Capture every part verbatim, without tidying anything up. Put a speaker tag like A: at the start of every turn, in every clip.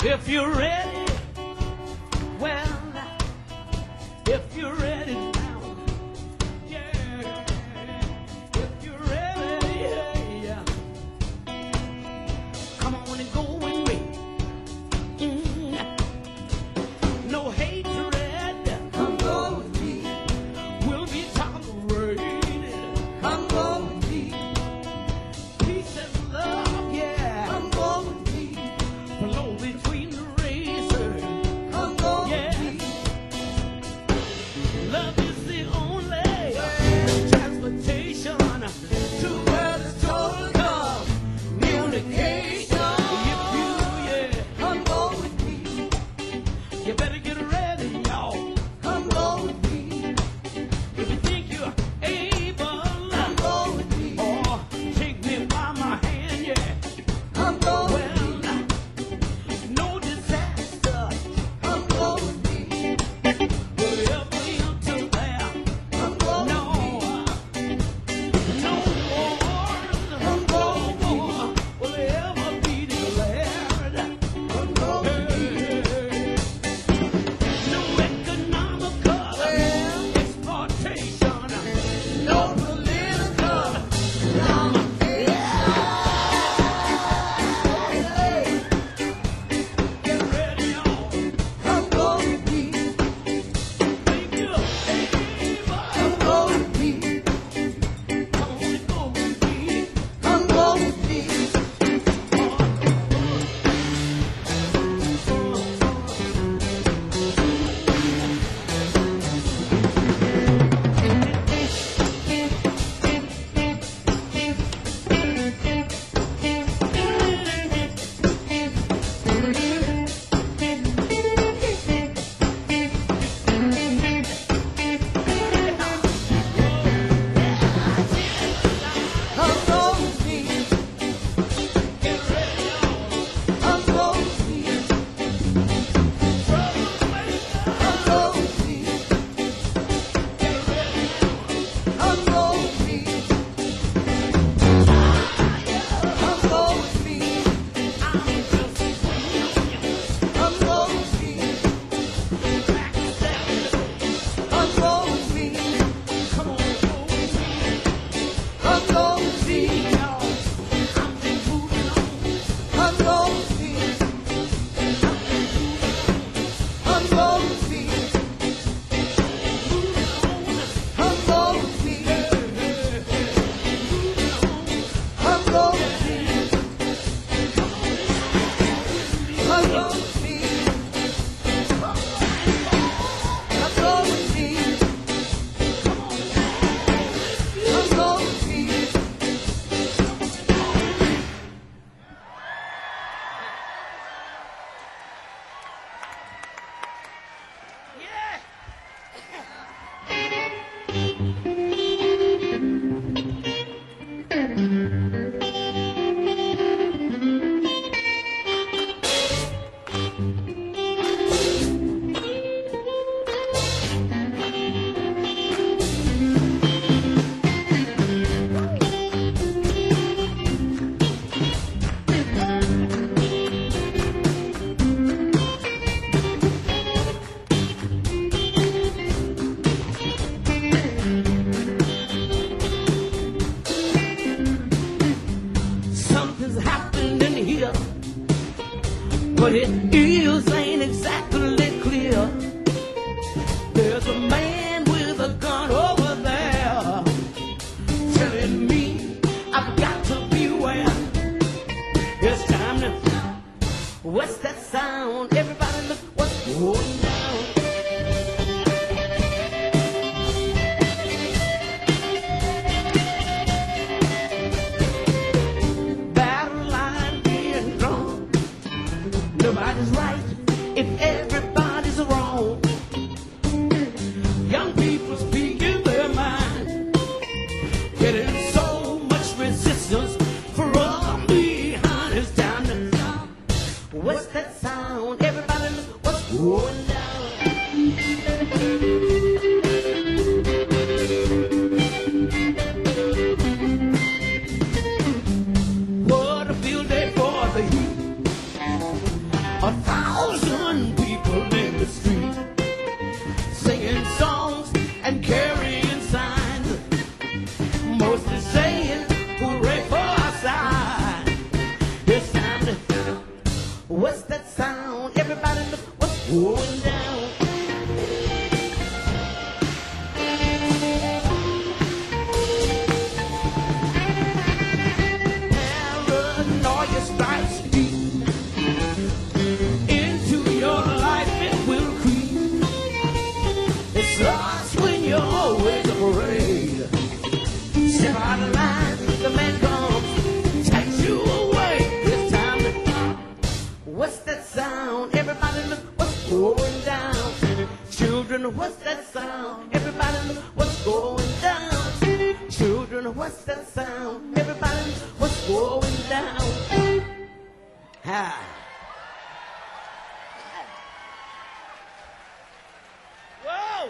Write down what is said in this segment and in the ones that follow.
A: If you're ready, well, if you're ready now, yeah. If you're ready, yeah, yeah. Come on and go with me. Mm. No hatred. Come go with me. We'll be tolerated. Come go with me. Peace and love, yeah. Come go with me. Flow between the races. Come go with me. Love is the only transportation to where the total communication. If you, yeah, come go with me. You better get ready, y'all. Come go with me. If you think you're able, come go with me. Or take me by my hand, yeah. Come go with me. Well, no disaster. Come go with me. Will ever enter there. Come go with me. No, no war. Come go with me. Will ever be declared. Come go with me. No economical exploitation. No political domination. Get ready, y'all. Come go with me. Think you're able. Come go with me. Come on and go with me. Come go with me. Come go with me. Get ready, y'all. Come go with me. Come go with me. Get ready, come go with me. Come go with me. I'm just come go with me. Come go with me. Come on, go with me. Come go with me, y'all. I'm just moving on. Come go with me. Come go with me. Come go with me. Come go with me. Come go with me. Come go with me. Come go with me. Yeah. Something's happening here, but it is ain't exactly clear. There's a man with a gun over there telling me I've got to beware. It's time to. What's that sound? Everybody look what's going down. Battle line being drawn. Nobody's right. always a parade. Step out of line, the man comes, takes you away. It's time to. What's that sound? Everybody look what's going down. Children, what's that sound? Everybody look what's going down. Children, what's that sound? Everybody look what's going down. Ha. Whoa!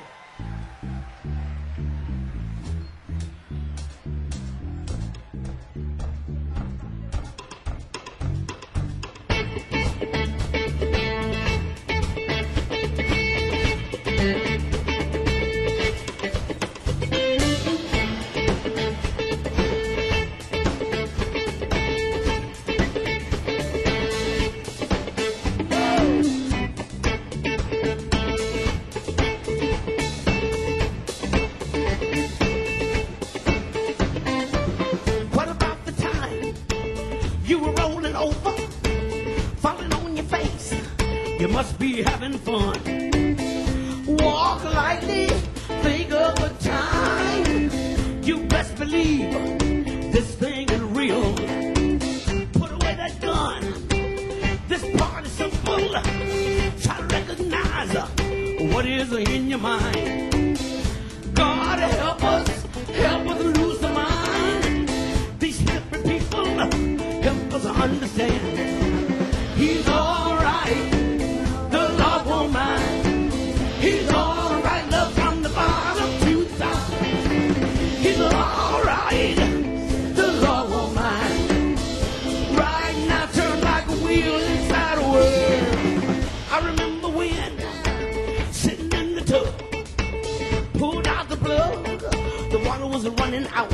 A: What about the time you were rolling over, falling on your face? You must be having fun. Walk lightly, think of the time. You best believe this thing is real. Put away that gun. This party's simple. Try to recognize what is in your mind. God help us, help us lose the mind. These slippery people help us understand. He's all right, the Lord won't mind. He's all right, love from the bottom to the top. He's all right, the Lord won't mind. Right now, turn like a wheel inside a world. I remember when sitting in the tub, pulled out the plug, the water was running out.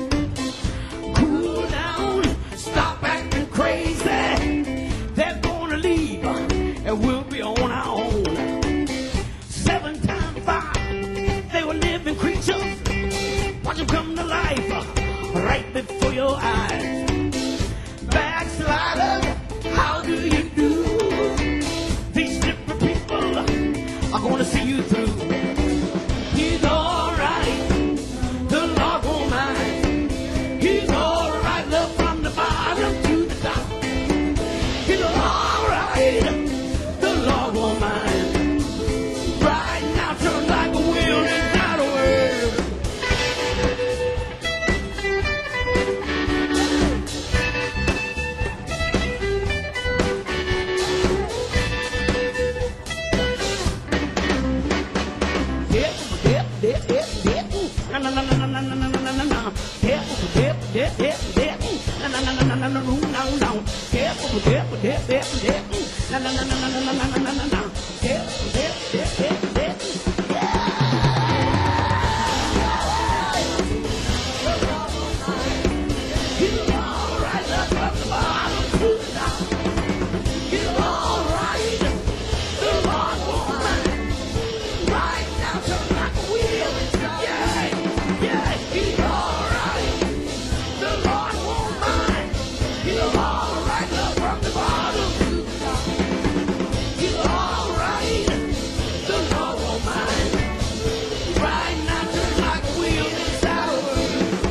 A: Cool down, stop acting crazy. They're gonna leave, and we'll be on our own. Seven times five, they were living creatures. Watch them come to life right before your eyes. Backsliders, how do you do? These slippery people are gonna see you through. He's all right, the Lord won't mind. He's all right, love from the bottom to the top. He's all right, the Lord won't mind. Right now, turn like a wheel inside a world. Dip, dip, dip, dip, dip. Na na na na na na na na na na. Dip, dip, dip, dip, dip. Na na na na na na na na na. Dip, dip, dip, dip, dip. Na na na na na na na na na na. Dip, dip, dip, dip, dip. He's all right, love from the bottom to the top. He's all right, the Lord won't mind. Right now, turn like a wheel. Yeah, yeah, he's all right. The Lord won't mind. He's all right, love from the bottom to the top. He's all right. The Lord won't mind. Right now, turn like a wheel inside a world.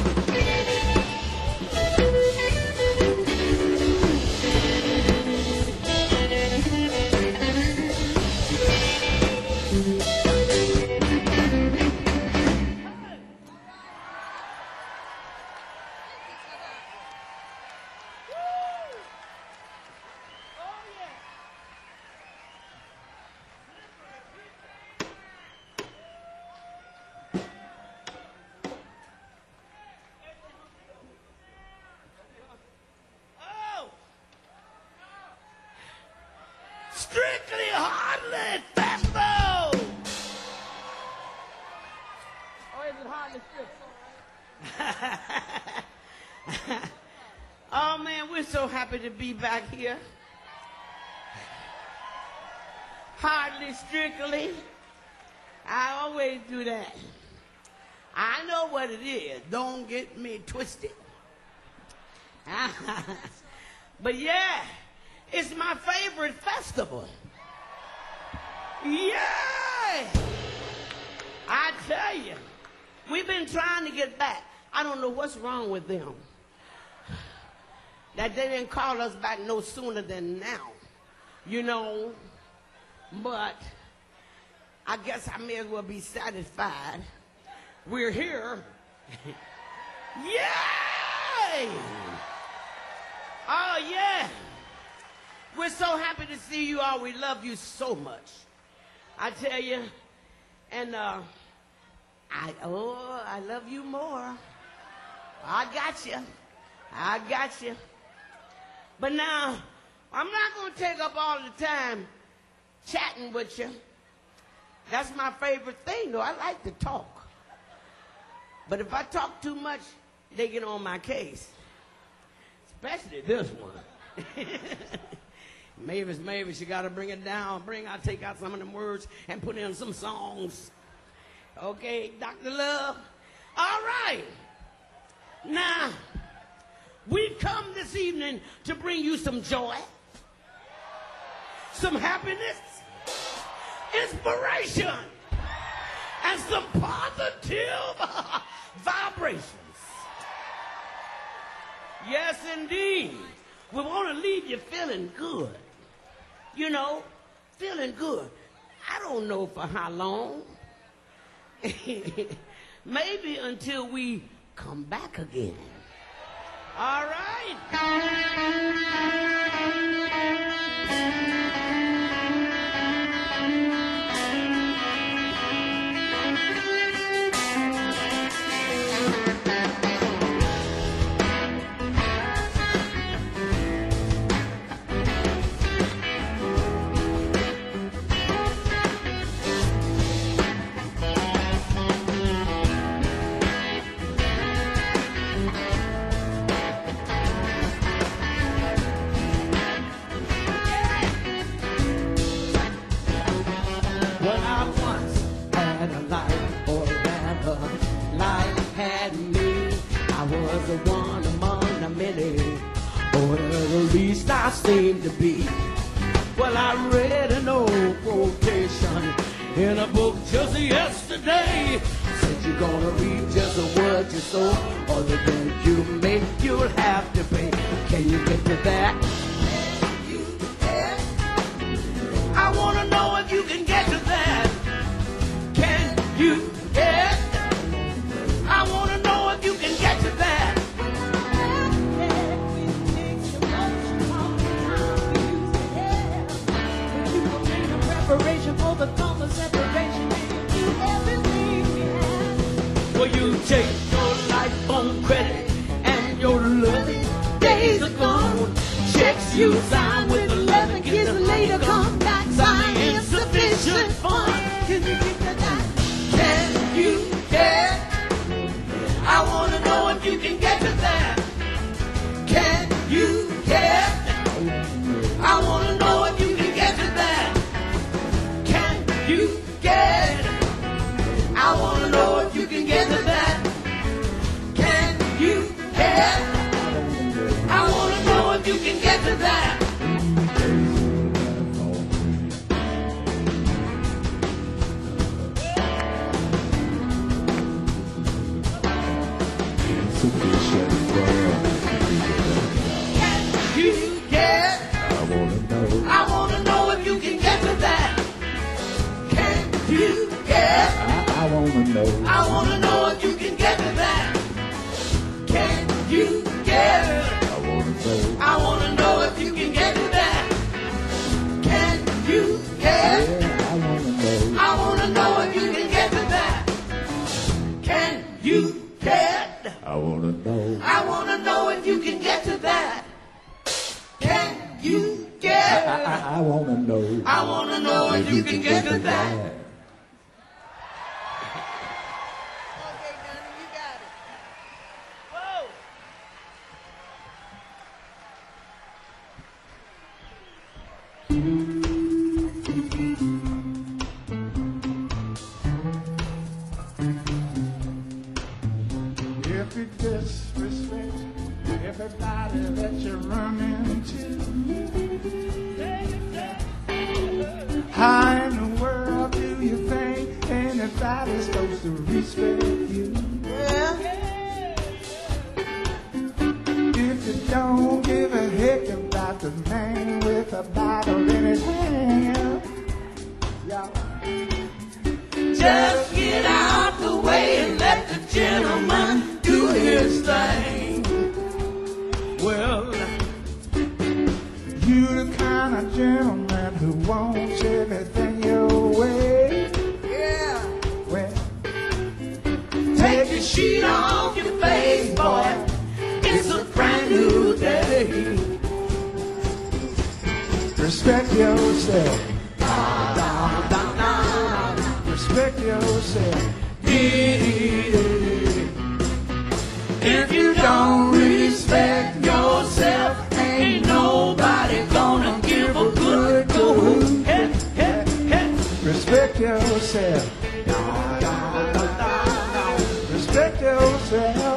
A: Oh! Strictly Hardly Festival! Or is it Hardly Strictly? Oh man, we're so happy to be back here. Hardly Strictly. I always do that. I know what it is. Don't get me twisted. But yeah, it's my favorite festival. Yeah! I tell you, we've been trying to get back. I don't know what's wrong with them. That they didn't call us back no sooner than now. You know, but I guess I may as well be satisfied. We're here. Yay! Oh, yeah. We're so happy to see you all. We love you so much. I tell you, and uh, I, oh, I love you more. I got you. I got you. But now, I'm not going to take up all the time chatting with you. That's my favorite thing, though. I like to talk. But if I talk too much, they get on my case. Especially this one. Mavis, Mavis, you got to bring it down. Bring, I'll take out some of them words and put in some songs. Okay, Doctor Love? All right. Now, we've come this evening to bring you some joy, some happiness, inspiration, and some positive vibrations. Yes, indeed. We want to leave you feeling good. You know, feeling good. I don't know for how long. Maybe until we come back again. All right. The one among the many, or at least I seem to be. Well, I read an old quotation in a book just yesterday. Said you're gonna reap just what you sow, or the rent you make you'll have to pay. Can you get to that? Can you get? I wanna know if you can get to that. Can you get? I wanna know if you can get to that. Preparation for the common separation, and you do everything we have. Well, you take your life on credit, and your lovely days are gone. Checks you sign with eleven years later come back, sign insufficient funds. Can you get to that? Can you get? I want to know if you can get to that. Can you get? I want to know if you can get to that. You get. I want to know if you can get to that. Can you get? I want to know if you can get to that. Can you get? I want to know. I want to know if you can get to that. You get? I, I wanna know. I wanna know if you can get to that. Can you get? I wanna know. I wanna know if you can get to that. Can you get? Yeah, I wanna know. I wanna know if you can get to that. Can you get? I wanna know. I wanna know if you can get to that. Can you get? I, I, I wanna know. I wanna know if you can get to that.
B: If you disrespect everybody that you run into, how in the world do you think anybody's supposed to respect you.
A: Yeah.
B: If you don't give a heck about the man with a bottle in his hand, y'all.
A: Just get out the way and let the gentleman do his thing. Well,
B: you the kind of gentleman who wants everything your way.
A: yeah.
B: Well,
A: Take your sheet off your face, boy. It's a brand new day.
B: respect yourself.
A: Da, da, da, da.
B: Respect yourself.
A: If you don't respect yourself, ain't nobody gonna give a good go. Hey, hey, hey.
B: Respect yourself.
A: Da, da, da, da.
B: Respect yourself.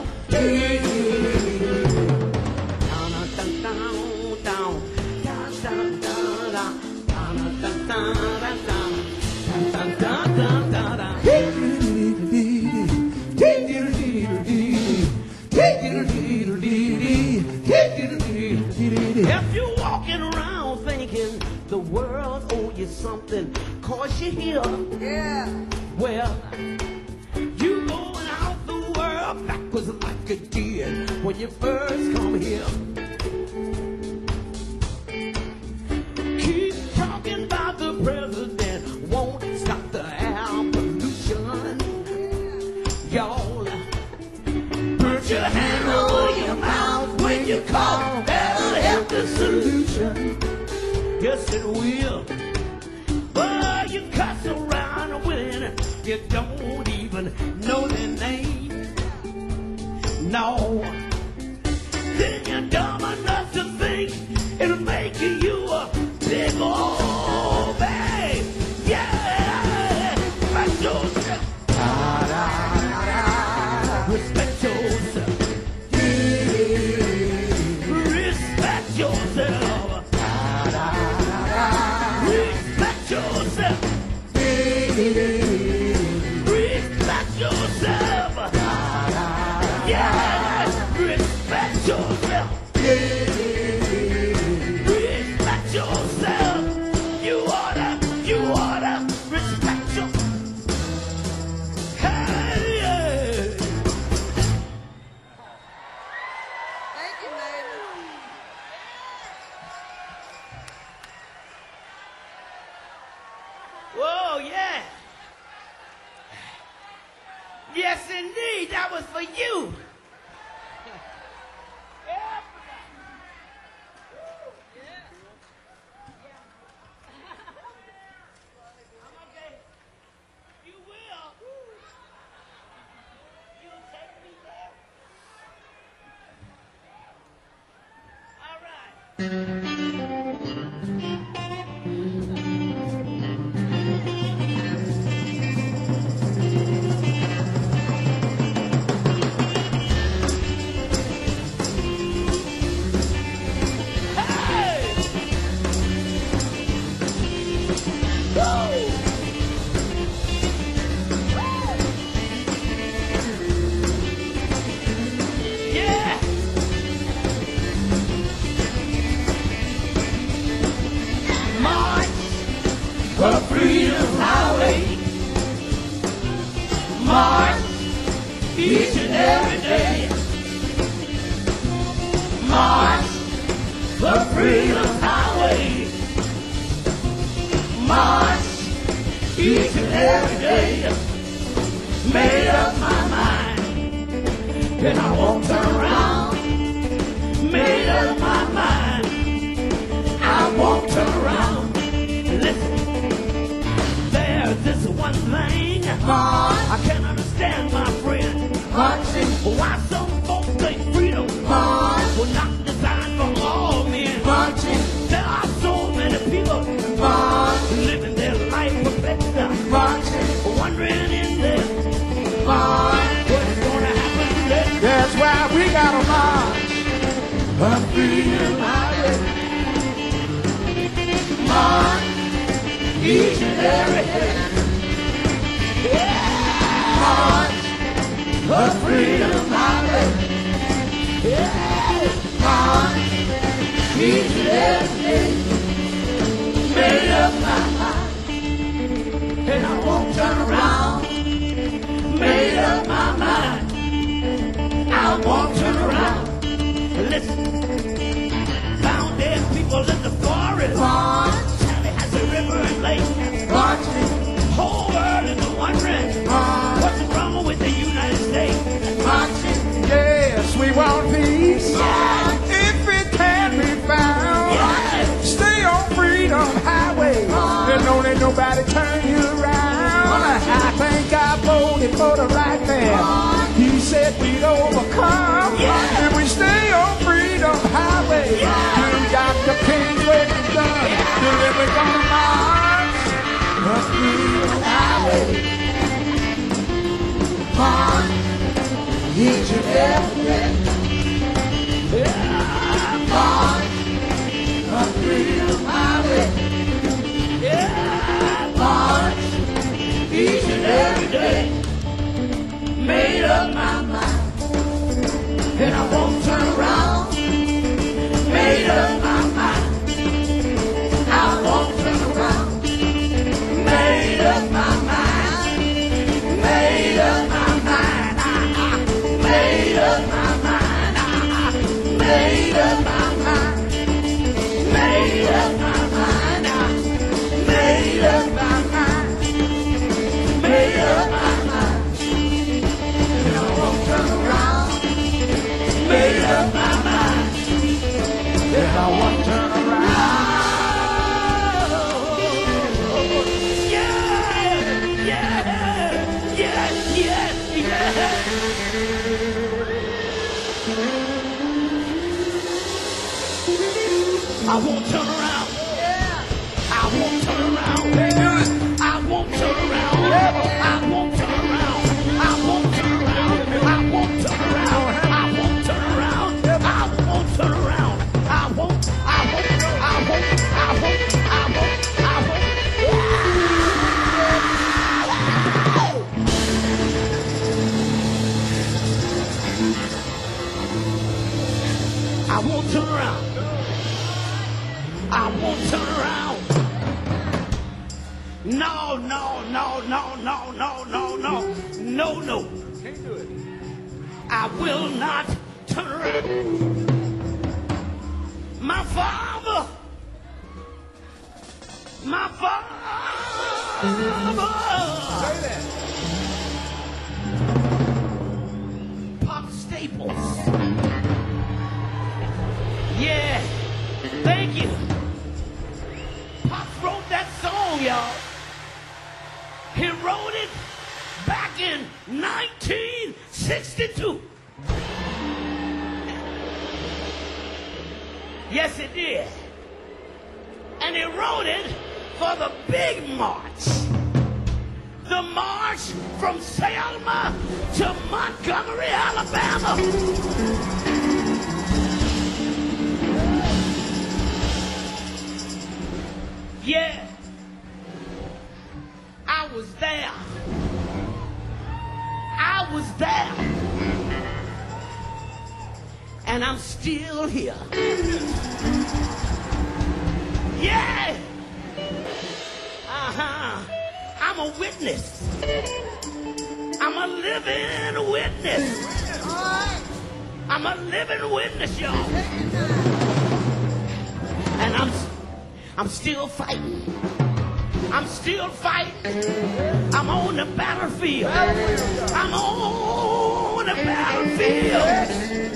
A: If you're walking around thinking the world owe you something, cause you're here, yeah. Well, you going out the world backwards like you did when you first come here. Keep talking about the president won't stop the air pollution. Y'all, put your hand over your mouth when you cough. That'll help the solution. Yes, it will. But you cuss around when you don't even know their name. No. Then you're dumb enough to think it'll make you a big old bag. Yeah. Respect yourself. Respect yourself. Respect yourself. Respect yourself. Respect yourself. Yeah. Respect yourself. Respect yourself. You oughta, you oughta respect yourself. Hey, yeah.
C: Thank you, man.
A: Whoa, yeah. Yes, indeed, that was for you. You will. You'll take me there. All right. Hey! Woo! Yeah! March for Freedom Highway. March each and every day. March for Freedom Highway. March each and every day. Made up my mind, and I won't turn around. Made up my mind, I won't turn around. Listen, there's this one thing I can't understand, my friend. Why some folks think freedom was not designed for all men. There are so many people living their life perfect, wondering in their what's gonna happen next.
B: That's why we gotta march. A freedom highway.
A: March each and every day. Yeah. a freedom highway. Yeah, on each and every day. Made up my mind, and I won't turn around. Made up my mind, I won't turn around. Listen, found dead people in the forest. Sally has a river and lake. Whole world is wondering what's wrong with the United States.
B: Yes, we want peace.
A: Yeah.
B: If it can be found,
A: Yeah.
B: stay on Freedom Highway. Then don't let nobody turn you around. I think I voted for the right man. He said we'd overcome
A: Yeah.
B: if we stay on Freedom Highway.
A: Yeah.
B: You got the King's waiting done.
A: Yeah.
B: Then we're gonna march the Freedom Highway. March each and every day. March the Freedom Highway.
A: Yeah, march each and every day. Made up my mind, and I won't turn around. Made up my mind, I won't turn around. Made up my mind, made up my mind, I, I made up my mind, I, I made up my mind, made up my mind, I made up my mind, made up my mind. And I won't turn around. Made up my mind.
B: And I won't turn around.
A: Yeah, yeah, yeah, yeah, yeah. I won't turn around. I won't turn around. I won't turn around. I won't turn around. I won't turn around. I won't turn around. I won't turn around. I won't turn around. I won't. I won't. I won't. I won't. I won't. I won't. I won't turn around. I won't turn around. No, no, no, no, no, no, no, no, no, no. Can't do it. I will not turn around. My father, my father. Say that. Pop Staples. Yeah, thank you. Pop wrote that song, y'all. He wrote it back in nineteen sixty-two. Yes, he did. And he wrote it for the big march. The march from Selma to Montgomery, Alabama. Yeah. I was there. I was there. And I'm still here. Yeah. Uh-huh. I'm a witness. I'm a living witness. I'm a living witness, y'all. And I'm I'm still fighting. I'm still fighting. I'm on the battlefield. I'm on the battlefield.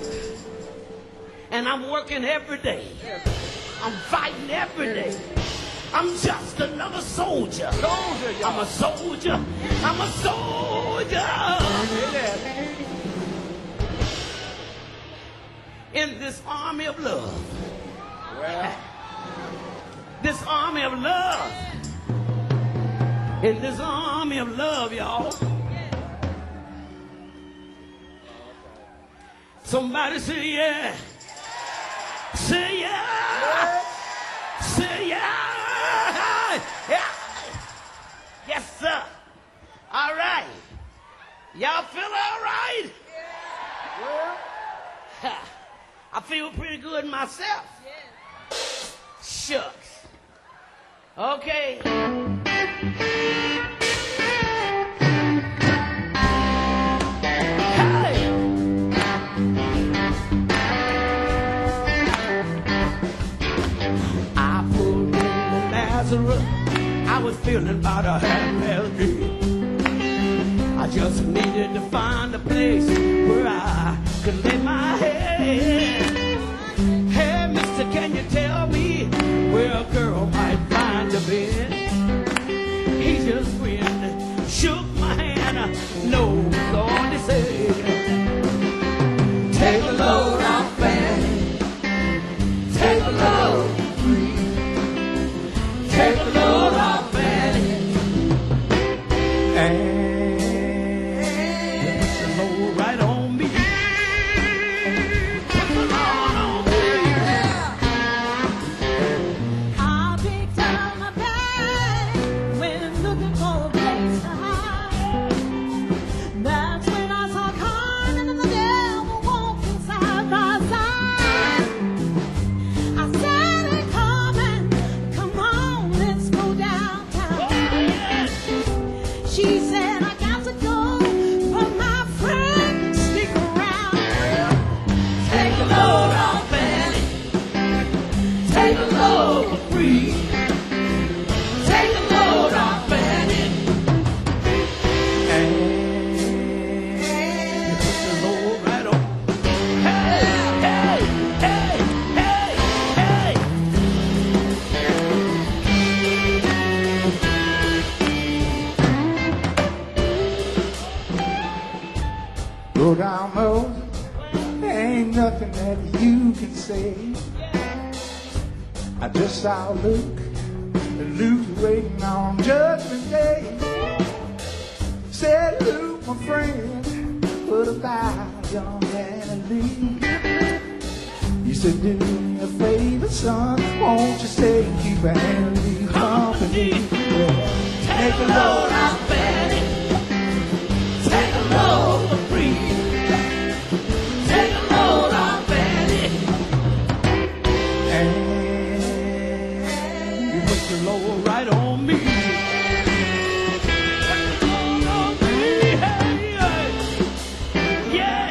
A: And I'm working every day. I'm fighting every day. I'm just another soldier. I'm a soldier. I'm a soldier. In this army of love.
B: Well,
A: This army of love. In this army of love, y'all. Somebody say yeah. Say yeah. Say yeah. Yeah. Yes, sir. All right. Y'all feel all right? feel pretty good myself. Shucks. Okay. Hey. I pulled in the Lazarus. I was feeling about a half-past dream. I just needed to find a place where I could lay my head. Hey, mister, can you tell me where a girl might find a bed? He just grinned, shook my hand. No, Lord, he said, take a load off, Fanny. Take a load free. Take a load off, Fanny. And go down, Moses, there ain't nothing that you can say. I just saw Luke, and Luke's waiting on Judgment Day. Said, Luke, my friend, what about young Annalee? You said, do me a favor, son, won't you stay and keep Annalee company? Yeah. Take a load off, Fanny. Take a load for free. Take a load off, Fanny. And you put the load right on me. Load on me, hey, hey. Yeah.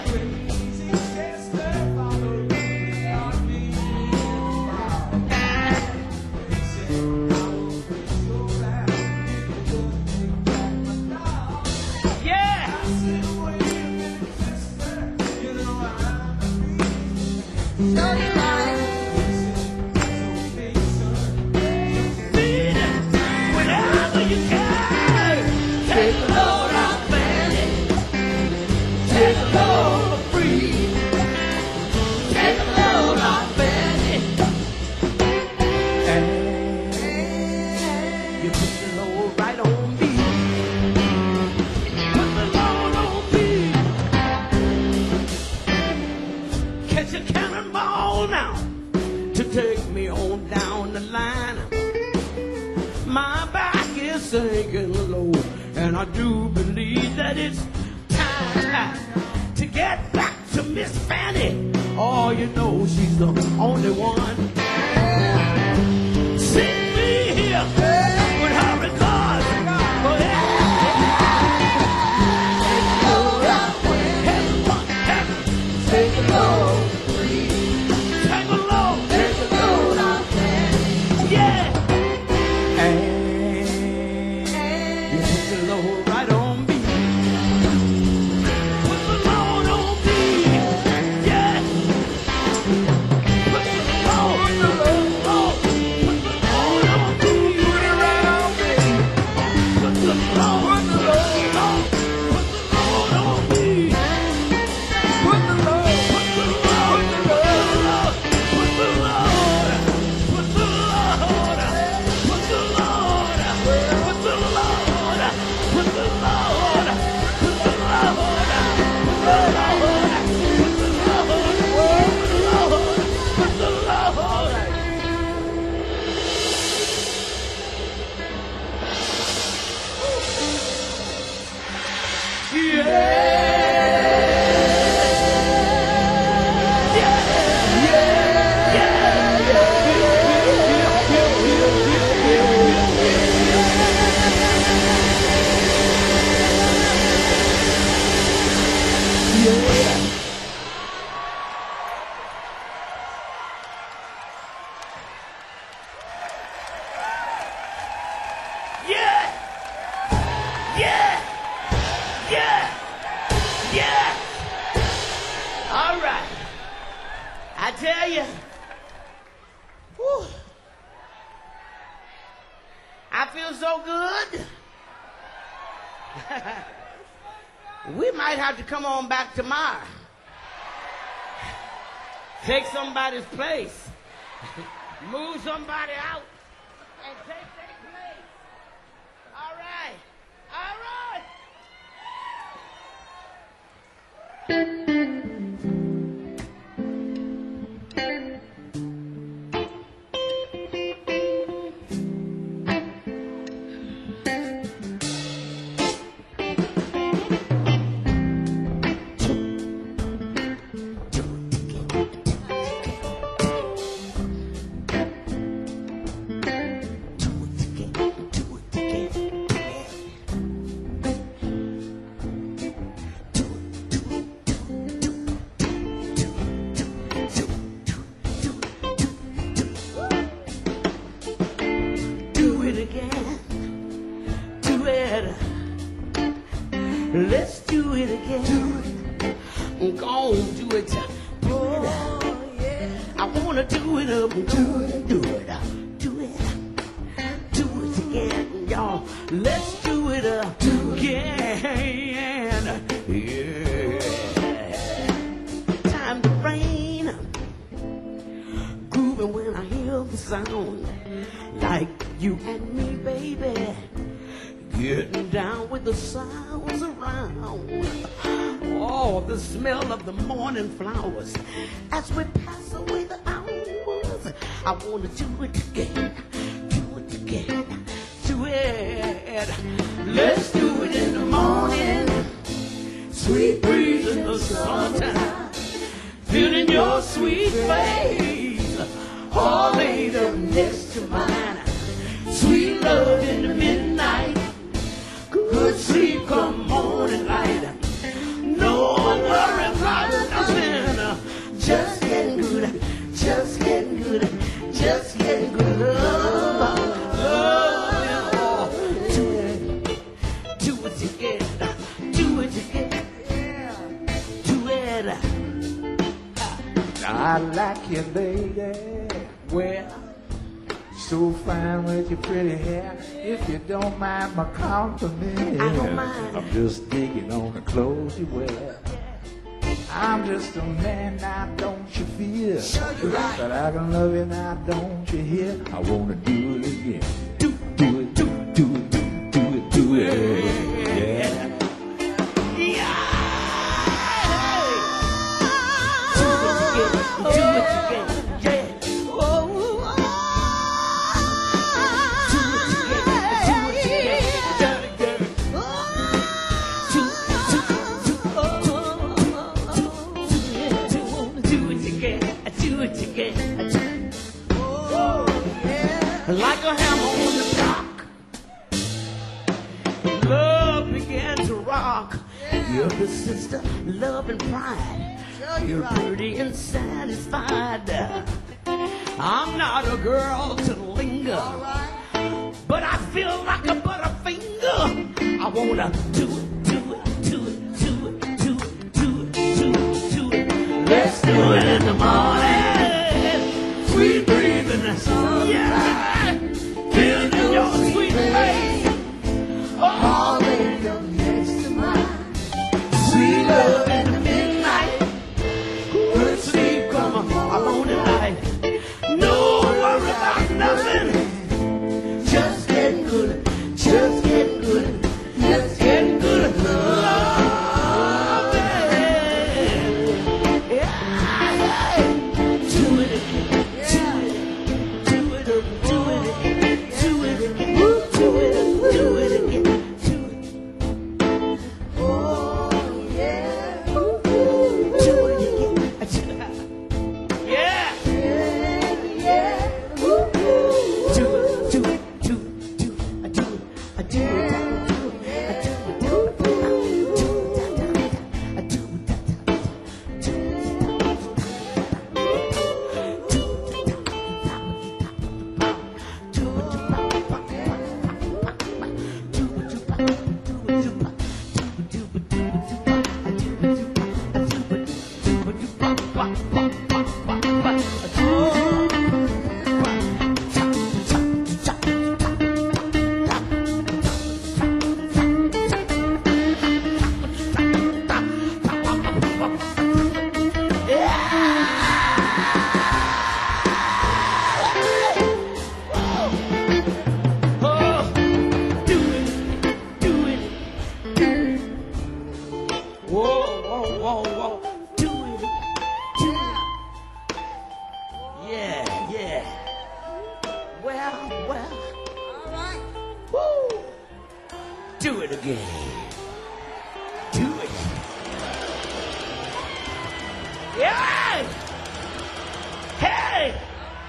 A: Sinking low, and I do believe that it's time to get back to Miss Fanny. Oh, you know she's the only one. Send me here with her regards. Oh, yeah. Take a load, take a load, take a load off Fanny. Yeah. Oh! good. Yeah! Yeah! Yeah! Yeah! All right. I tell you, whew, I feel so good. We might have to come on back tomorrow. Take somebody's place. Move somebody out and take their place. All right. All right. Let's do it again. Do it. Go on, do it. Do it. Yeah. I wanna do it up. Do it. Do it. Do it. Do it again, y'all. Let's do it again. Yeah. Time to rain. Grooving when I hear the sound. Like you and me, baby. Getting down with the sounds around. Oh, the smell of the morning flowers as we pass away the hours. I want to do it again, do it again, do it. Let's do it in the morning. Sweet breeze in the summertime. Feeling your sweet face. All laid up next to mine. Sweet love in the midnight. Good sleep come morning light. No worry about nothing. Just getting good, just getting good, just getting good. Oh, oh, do it, do it again, do it again, do it.
B: I like you, lady.
A: Well,
B: so fine with your pretty hair. If you don't mind my compliment,
A: I don't mind.
B: I'm just digging on the clothes you wear. I'm just a man now, don't you feel?
A: Sure you're right.
B: But I can love you now, don't you hear? I wanna do it again.
A: do,
B: Do it, do it, do it, do it, do it. Yeah.
A: yeah. Do it again, do it again, yeah. Oh, do it again, do it again, dirty girl. Do, do, do, do, do, do it again, do it again. Oh, yeah. Like a hammer on the dock. Love began to rock. You're the sister, love and pride. You're pretty and satisfied. I'm not a girl to linger, but I feel like a butterfinger. I wanna do it, do it, do it, do it, do it, do it, do it, do it. Let's do it in the morning. Sweet breathing, yeah. Feeling your sweet face. Oh, baby, next to mine. Sweet love in the midnight. Good sleep come alone at night. No worry about nothing. Just getting good, just getting good, just getting good. again. Do it. Yeah. Hey.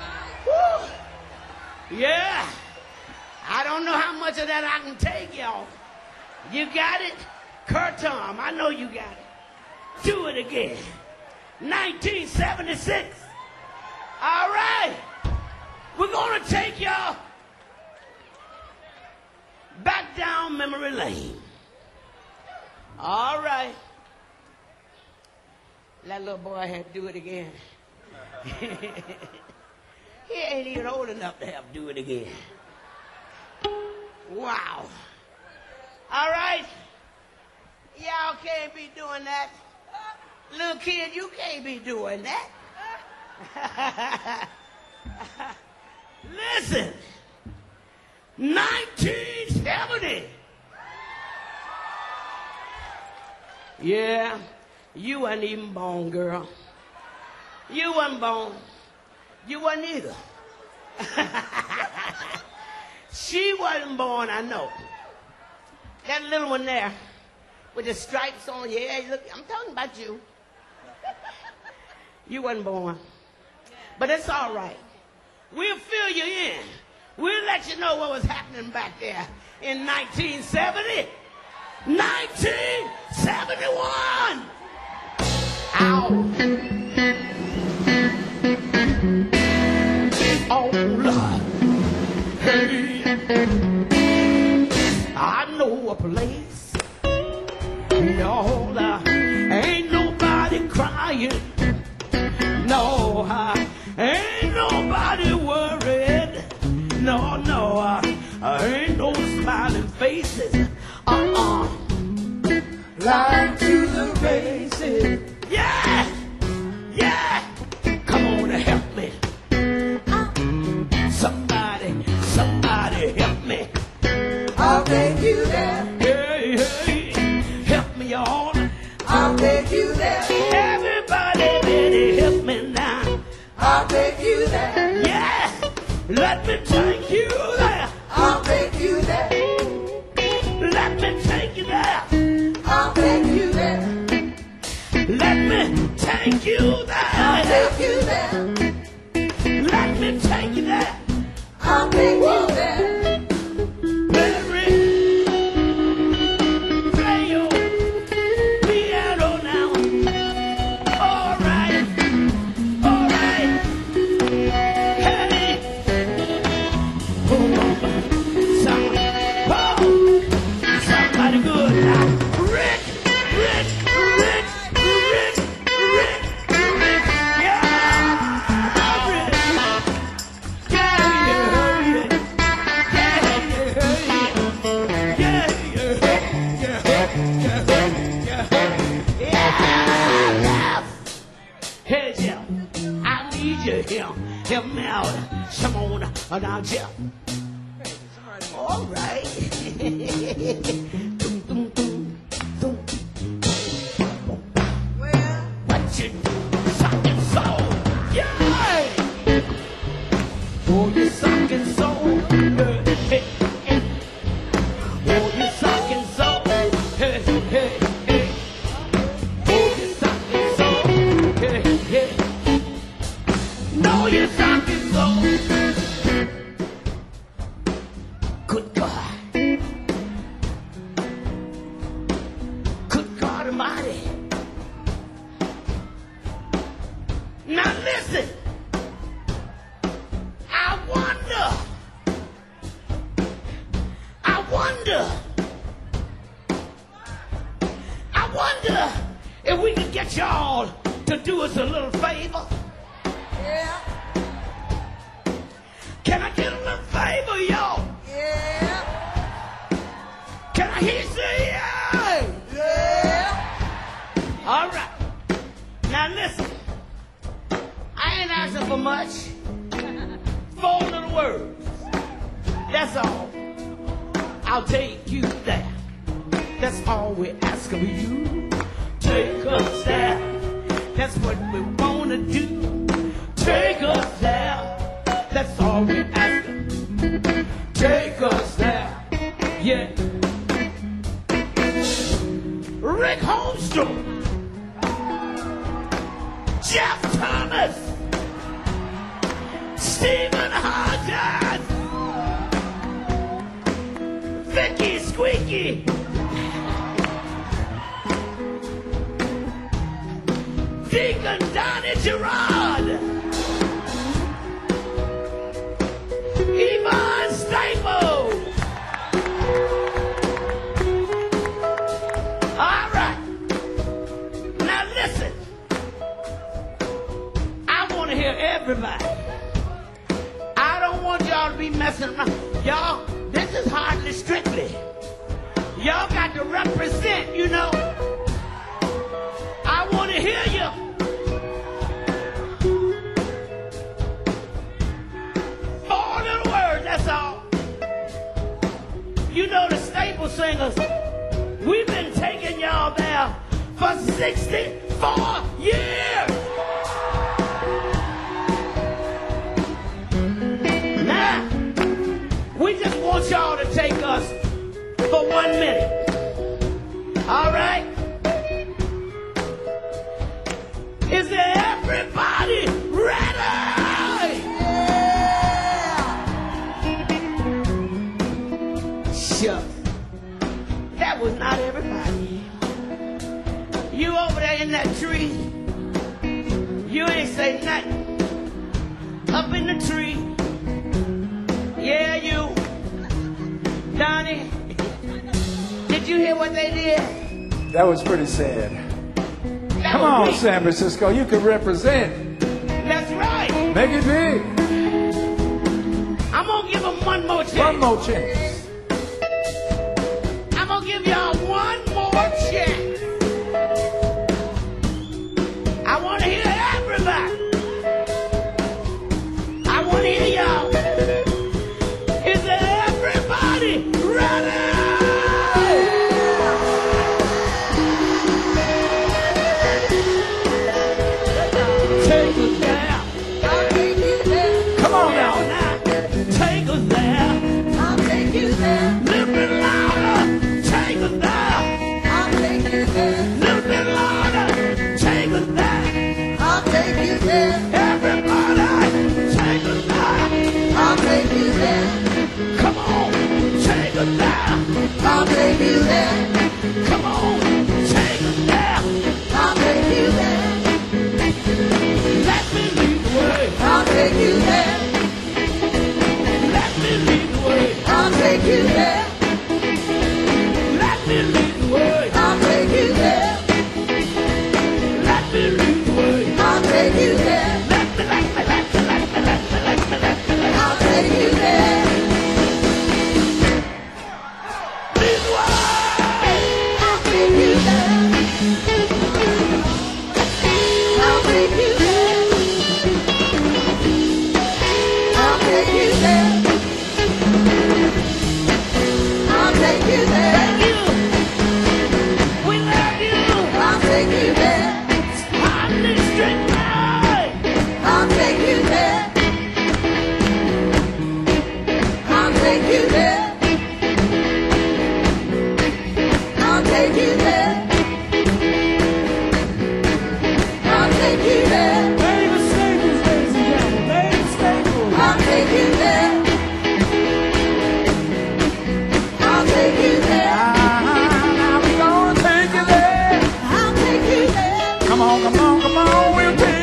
A: Woo. Yeah. I don't know how much of that I can take, y'all. You got it? Kurtom, I know you got it. Do it again. nineteen seventy-six. All right. We're going to take y'all back down memory lane. All right. That little boy had to do it again. He ain't even old enough to have to do it again. Wow. All right. Y'all can't be doing that. Little kid, you can't be doing that. Listen. nineteen seventy. Yeah, you wasn't even born, girl. You wasn't born. You wasn't either. She wasn't born, I know. That little one there with the stripes on your head, look, I'm talking about you. You wasn't born. But it's all right. We'll fill you in. We'll let you know what was happening back there in nineteen seventy. nineteen seventy-one. Ow. Oh, Lord. Hey. I know a place. No, uh, ain't nobody crying. No, uh, ain't nobody worried. No, no, uh, ain't no smiling faces. Uh-uh. Line to the races. Yeah! Yeah! Come on and help me. Somebody, somebody help me.
C: I'll take you there.
A: Hey, hey, help me all.
C: I'll take you there.
A: Everybody, better help me now.
C: I'll take you there.
A: Yeah! Let me take you there.
C: I'll take you there.
A: Let me take you there.
C: I'll take you there.
A: Let me take you
C: I'll
A: there.
C: take you there.
A: Let me take you there.
C: I'll take you there.
A: Mary, play your piano now. All right, all right. Hey, boom, some, oh, somebody good now. Rick, Rick, Rick, Rick, Rick, Rick, yeah, Rick. Hey, Jeff, I need you here. Help me out. Come on, uh, now, Jeff. All right. Dum, dum, dum, dum.
C: Well,
A: What you do, sock and soul. Yeah! Oh, you sock and soul. Hey, hey, hey. Oh, you sock and soul. Hey, hey, hey. Oh, you sock and soul. Hey, hey. No, you sock and soul. Good God. Good God Almighty. Now listen. I wonder. I wonder. I wonder if we could get y'all to do us a little favor.
C: yeah,
A: Can I get a little favor, y'all?
C: yeah,
A: Can I hear you say yeah?
C: yeah.
A: All right. Now listen. I ain't asking for much. Four little words. That's all. I'll take you there. That's all we're asking of you. Take us there. That's what we wanna do. Take us there. That's all we're asking. Take us there. Yeah. Jeff Thomas, Stephen Hodges, Vicky Squeaky, Deacon Donnie Gerard, Yvonne Staples. All right. Now listen. I want to hear everybody. I don't want y'all to be messing around. Y'all, this is hardly strictly. Y'all got to represent, you know. I want to hear you. Four little words, that's all. You know the staple singers, we've been taking y'all there for sixty-four years. Now, we just want y'all to take us for one minute. All right? Is there everybody ready? Shucks. That was not everybody. You over there in that tree, you ain't say nothing. Up in the tree. Yeah, you. Donnie, did you hear what they did?
B: That was pretty sad.
A: That
B: Come
A: was
B: on,
A: weak.
B: San Francisco, you can represent.
A: That's right.
B: Make it big.
A: I'm gonna give them one more chance.
B: One more chance.
A: I'm gonna give y'all one more chance. I wanna hear everybody. I wanna hear y'all. Is everybody ready? Take us down.
C: I'll take you there.
B: Come on
A: Now,
B: now.
A: now, take us there.
C: I'll take you there.
A: Little bit louder. Take us there.
C: I'll take you there.
A: Little bit louder. Take us there.
C: I'll take you there.
A: Everybody, take us there.
C: I'll take you there.
A: Come on, take us there.
C: I'll take you there.
A: Come on, take us there.
C: I'll take you there.
A: Let me lead the way.
C: I'll take you there.
A: Let me lead the way.
C: I'll take you there.
A: Let me lead the way.
C: I'll take you there.
A: Let me lead the way.
C: I'll take you there.
A: Let me, let me, let me, let me, let me, let me, let me, let me.
C: I'll take you there.
A: Lead the way.
C: I'll take you there. I'll take you there. I'll take you there. I'll take you there.
A: Thank you. We love you.
C: I'll take you there.
A: Hardly strict life.
C: I'll take you there. I'll take you there. I'll take you there. I'll take you there.
B: David Staples, ladies and gentlemen. David Staples.
C: I'll take you there. I'll take you there.
B: Ah, now we gonna take you there.
C: I'll take you there.
B: Come on, come on, come on, we'll take